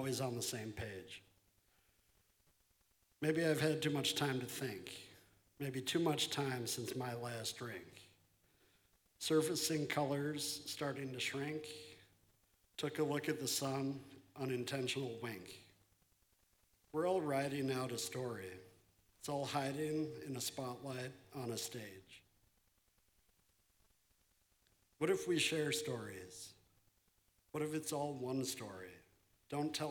always on the same page. Maybe I've had too much time to think. Maybe too much time since my last drink. Surfacing colors starting to shrink. Took a look at the sun, unintentional wink. We're all writing out a story. It's all hiding in a spotlight on a stage. What if we share stories? What if it's all one story? Don't tell